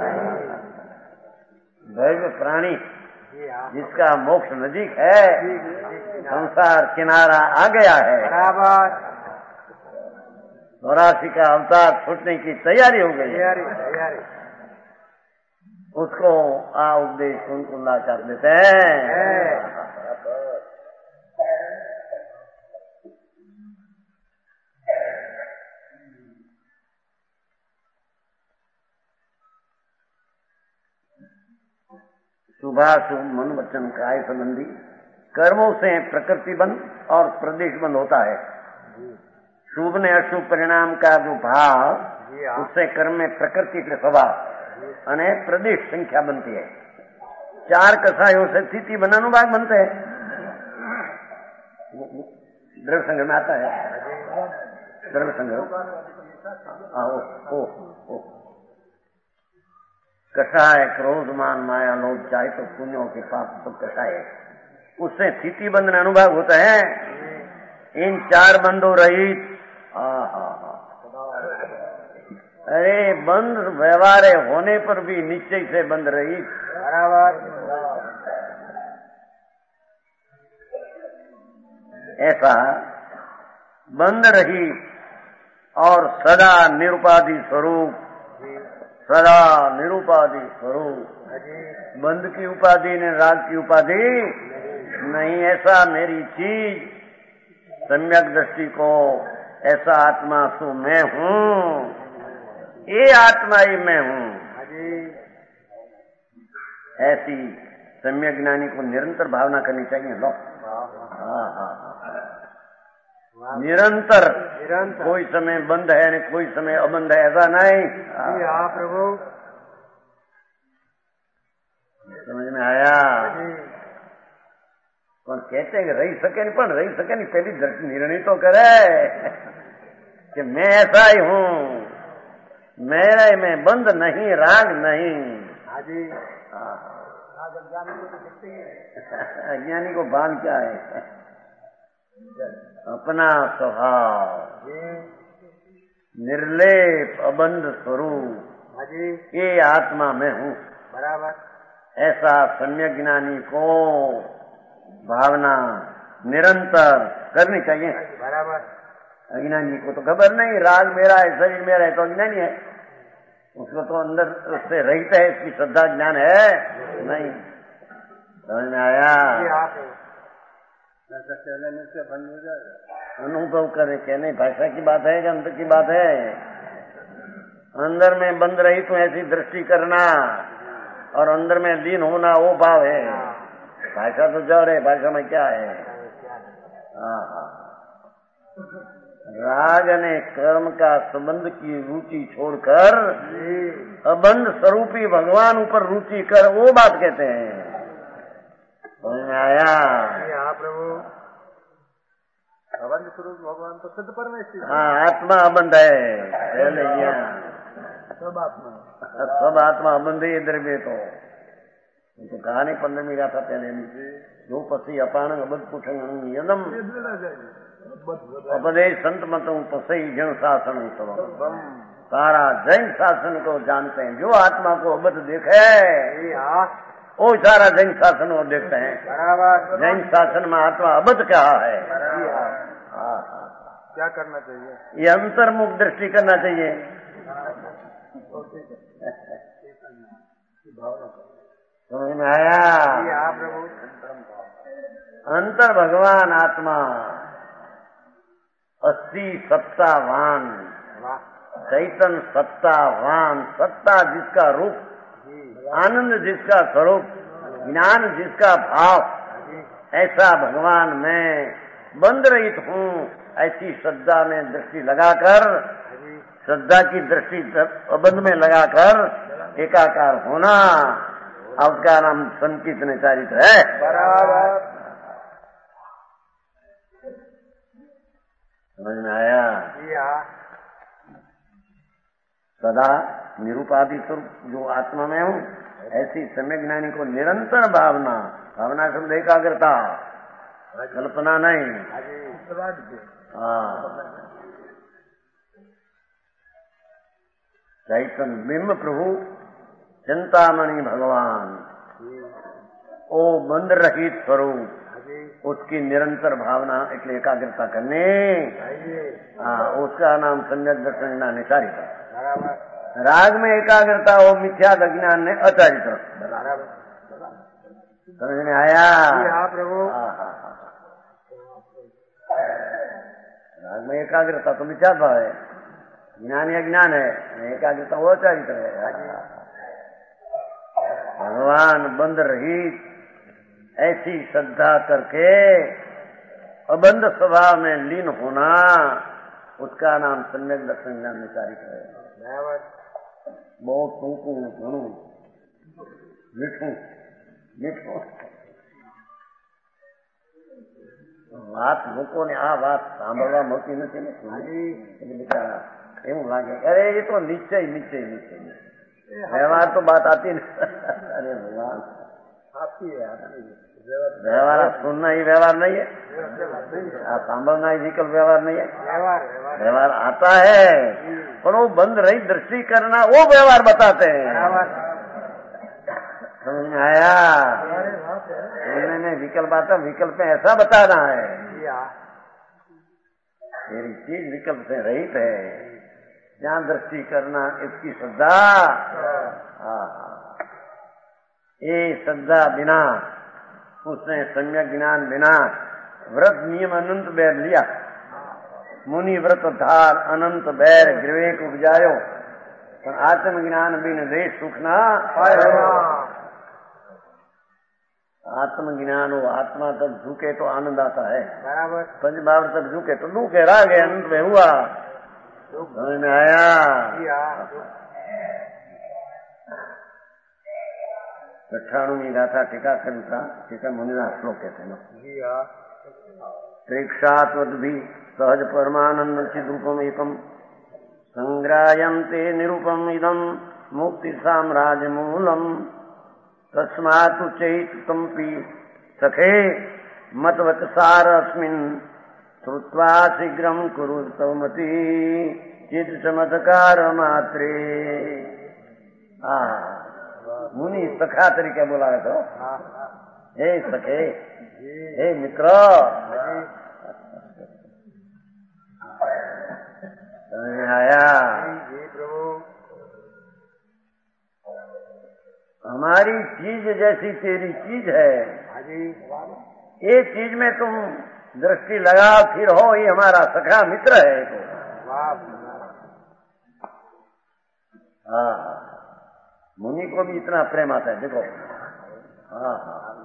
भैव प्राणी जिसका मोक्ष नजीक है संसार किनारा आ गया है चौरासी का अवतार छूटने की तैयारी हो गई है उसको आ उपदेश कुंकुंडाचार देते हैं। शुभाशुभ मन वचन काय संबंधी कर्मों से प्रकृति बंध और प्रदेश बंध होता है। शुभ ने अशुभ परिणाम का जो भाव उससे कर्म में प्रकृति के स्वभाव अने प्रदेश संख्या बनती है। चार कसायों से स्थिति बनानुभाग बनते हैं द्रव्य संग्रह में आता है द्रव्य संग्रह ओ ओ ओ कषाय क्रोध मान माया लोभ चाहे तो पुण्यों के पाप सब कषाय उससे स्थिति बंधन अनुभव होता है। इन चार बंधों रहित अरे बंद व्यवहार होने पर भी निश्चय से बंद रहित बराबर ऐसा बंद रहित और सदा निरुपाधि स्वरूप सदा निरुपाधि स्वरूप बंद की उपाधि ने राग की उपाधि नहीं ऐसा मेरी चीज सम्यक दृष्टि को ऐसा आत्मा सो मैं हूँ ये आत्मा ही मैं हूँ ऐसी सम्यक ज्ञानी को निरंतर भावना करनी चाहिए। लो हाँ हाँ निरंतर, निरंतर कोई समय बंद है न कोई समय अबंध है, ऐसा नहीं। हाँ प्रभु समझ में आया। પણ कहते हैं कि रही सके नहीं, पण रही सके नहीं पहली निर्णय तो करे कि मैं ऐसा ही हूँ, मेरे में बंद नहीं, राग नहीं। हाजी अज्ञानी को भान क्या है? अपना स्वभाव निर्लेप अबंध स्वरूप, ये आत्मा में हूँ। बराबर ऐसा सम्यक ज्ञानी को भावना निरंतर करनी चाहिए। बराबर अज्ञानी को तो खबर नहीं, राग मेरा है, शरीर मेरा है, तो अज्ञानी है। उसको तो अंदर उससे रहित है, इसकी श्रद्धा ज्ञान है नहीं। समझ में आया? कहने से बंद हो जाएगा। अनुभव करे, कहने भाषा की बात है कि अंतर की बात है? अंदर में बंद रही तो ऐसी दृष्टि करना और अंदर में लीन होना वो भाव है। भाषा तो जड़ है, भाषा में क्या है? हाँ हाँ राग ने कर्म का संबंध की रुचि छोड़कर अबंध स्वरूपी भगवान ऊपर रुचि कर, वो बात कहते हैं। समझ में आया? हाँ प्रभु अबंध स्वरूप भगवान तो सिद्ध परमेश्वर। हाँ आत्मा अबंध है पहले, सब आत्मा सब आत्मा अबंध है। इधर भी तो तो कहा नहीं पंद्रहवीं गाथा पहले जो पसी अपान अबंध पुछंग यदम उपदेश संत मतों पसई जन शासन सब। सारा जैन शासन को जानते हैं, जो आत्मा को अबद्ध देखे वो सारा जैन शासन को देखते हैं। जैन शासन में आत्मा अबद्ध क्या है? क्या करना चाहिए? ये अंतर्मुख दृष्टि करना चाहिए। समझ में आया? अंतर भगवान आत्मा अस्सी सत्तावान, चैतन सत्तावान, सत्ता जिसका रूप, आनंद जिसका स्वरूप, ज्ञान जिसका भाव, ऐसा भगवान मैं बंद रहित हूँ। ऐसी श्रद्धा में दृष्टि लगाकर, श्रद्धा की दृष्टि अबंध में लगाकर एकाकार होना, उसका नाम संकीर्तन चरित्र है। बराबर समझ में आया? सदा निरूपाधि स्वरूप जो आत्मा में हूँ, ऐसी सम्यक ज्ञानी को निरंतर भावना, भावना शब्द एकाग्रता, कल्पना नहीं। हाँ चैतन बिंब प्रभु चिंतामणि भगवान, ओ बंद रहित स्वरूप, उसकी निरंतर भावना એટલે एकाग्रता करने। हाँ उसका नाम सम्यक दर्शन ज्ञान चारित्र। राग में एकाग्रता हो, मिथ्या ज्ञान ने अचारित्र। समझ में आया? हाँ प्रभु। राग में एकाग्रता तो मिथ्या भाव है, ज्ञान या ज्ञान है, एकाग्रता वो अचारित्र है। भगवान बंद रहित ऐसी श्रद्धा करके अबंध स्वभाव में लीन होना, उसका नाम सम्यक दर्शन ज्ञान विचारित है। बहुत टूकू घणू मीठू मीठू વાત લોકોને આ વાત સાંભળવા મળતી નથી ને, એટલે બિચારા એવું લાગે અરે એ તો નિશ્ચય નિશ્ચય નિશ્ચય વ્યવહાર તો बात आती नहीं। अरे भगवान आती है, आती है। व्यवहार सुनना ही व्यवहार नहीं है, सांभलना ही विकल्प व्यवहार नहीं है। व्यवहार आता है पर वो बंद रही दृष्टि करना, वो व्यवहार बताते हैं। समझ में आया? सुनने में विकल्प आता, विकल्प में ऐसा बताना है मेरी चीज विकल्प से रहित है, जहाँ दृष्टि करना इसकी श्रद्धा। ये श्रद्धा बिना, उसने सम्यक ज्ञान बिना व्रत नियम अनंत बैर लिया, मुनि व्रत धार अनंत बैर विवेक उपजायो, पर आत्म ज्ञान बिन देश सुख ना पायो। आत्मज्ञान हो, आत्मा तक झुके तो आनंद आता है, बराबर। पंच भाव तक झुके तो दुख है, राग है, अंत में हुआ समझ में आया। अठाणुवी गाथा टीका करता टीका मुनिना श्लोक कहते हैं प्रेक्षात्वद भी सहज परमानंद चिद्रूपम एकम संग्रायन्ते निरूपम इदम मुक्ति साम्राज्य मूलम तस्मात् चैतम्पि सखे मतवत सार अस्मिन् श्रुत्वा शीघ्रम कुरु तवमति चिद चमत्कार मात्रे। आ मुनि सखा तरीके बोला है तो हे सखे, हे मित्र, आया हमारी चीज जैसी तेरी चीज है, ये चीज में तुम दृष्टि लगाओ फिर हो, ये हमारा सखा मित्र है तो। हाँ मुनि को भी इतना प्रेम आता है देखो। हाँ हाँ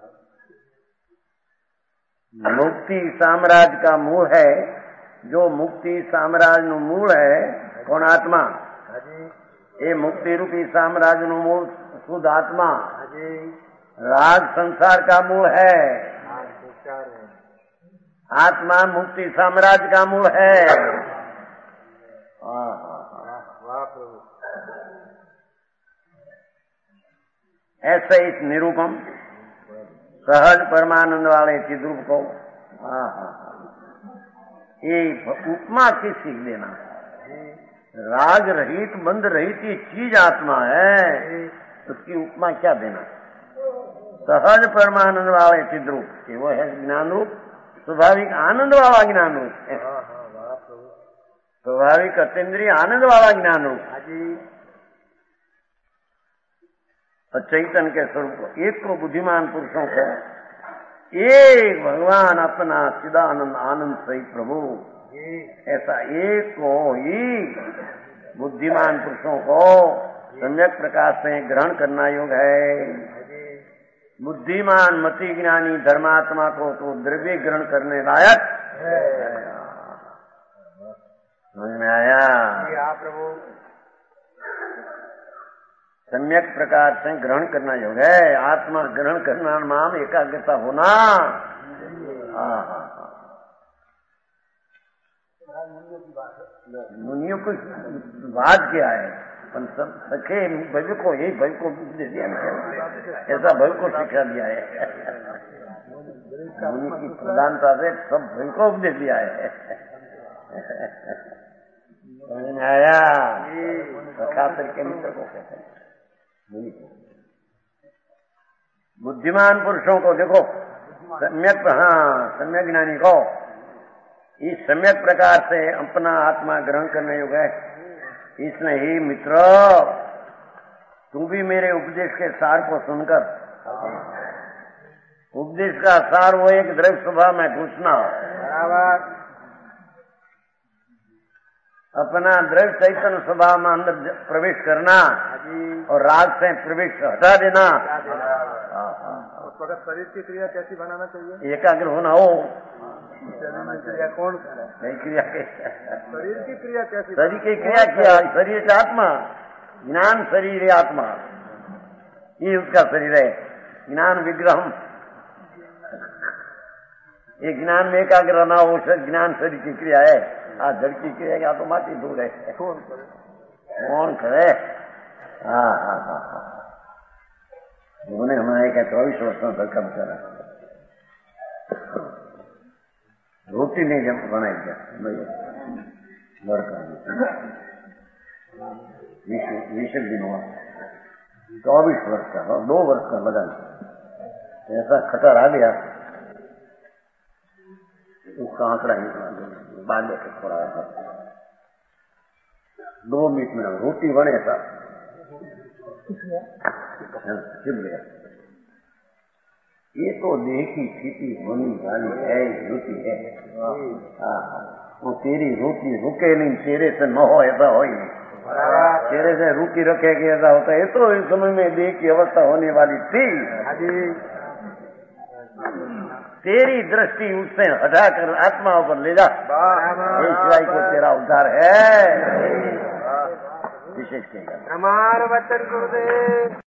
मुक्ति साम्राज्य का मूल है, जो मुक्ति साम्राज्य नु मूल है कौन आत्मा, ये मुक्ति रूपी साम्राज्य नु मूल शुद्ध आत्मा, राग संसार का मूल है, आत्मा मुक्ति साम्राज्य का मूल है। हाँ ऐसे इस निरूपम सहज परमानंद वाले चिद्रूप को हाँ हाँ ये उपमा की सीख देना, राग रहित बंध रहित ये चीज आत्मा है, उसकी उपमा क्या देना। सहज परमानंद वाले चिद्रूप वो है ज्ञान रूप, स्वाभाविक आनंद वाला ज्ञान रूप, स्वाभाविक अतीन्द्रिय आनंद वाला ज्ञान रूप और चैतन्य के स्वरूप को, एक को बुद्धिमान पुरुषों को एक भगवान अपना चिदानंद आनंद सही प्रभु, ऐसा एक को ही बुद्धिमान पुरुषों को सम्यक प्रकार से ग्रहण करना योग है। बुद्धिमान मति ज्ञानी धर्मात्मा को तो द्रव्य ग्रहण करने लायक समझ में आया प्रभु। सम्यक प्रकार से ग्रहण करना योग है, आत्मा ग्रहण करना नाम एकाग्रता होना। हाँ हाँ मुनियों को बात क्या है, सब सखे भव्य को यही भव्य को दे दिया, ऐसा भव्य को सिखा दिया है, मुनि की प्रधानता से सब भव्य को उपदेश दिया है। समझ में आया, सखा करके मित्र को कहते हैं बुद्धिमान पुरुषों को देखो, सम्यक हाँ सम्यक ज्ञानी को इस सम्यक प्रकार से अपना आत्मा ग्रहण करने योग्य है। इसने ही मित्र तू भी मेरे उपदेश के सार को सुनकर, उपदेश का सार वो एक द्रव्य स्वभाव में घुसना, अपना द्रव्य चैतन्य स्वभाव में अंदर प्रवेश करना और राग से प्रवेश हटा देना। उस वक्त शरीर की क्रिया कैसी बनाना चाहिए, एकाग्र होना हो। क्रिया कौन नहीं क्रिया शरीर की क्रिया कैसी, शरीर की क्रिया किया, शरीर का आत्मा, ज्ञान शरीर है आत्मा, ये उसका शरीर है। ज्ञान विग्रह, ये ज्ञान में एकाग्र ना हो, ज्ञान शरीर की क्रिया है। आज जड़ की क्रिया क्या तो माटी दूर है, कौन करे कौन करे। हाँ हाँ हाँ हाँ उन्होंने हमारे क्या चौबीस वर्षों तक कब करा, रोटी नहीं जब बनाई क्या लड़का बीस दिन हुआ, चौबीस वर्ष का, दो वर्ष का लगा, ऐसा खतर आ गया उसका आंकड़ा ही बांधे के थोड़ा दो मिनट में रोटी बने था छिप गया। ये तो देह की खेती होनी वाली है, रोटी है। वो तेरी रोटी रुके नहीं, तेरे से न हो ऐसा हो ही नहीं, तेरे से रुकी रखेगी ऐसा होता है। तो इस समय में देह की अवस्था होने वाली थी, तेरी दृष्टि उससे हटाकर आत्माओं पर ले जा, ये शिवाई को तेरा उद्धार है। विशेष कहेगा हमारा वचन गुरुदेव।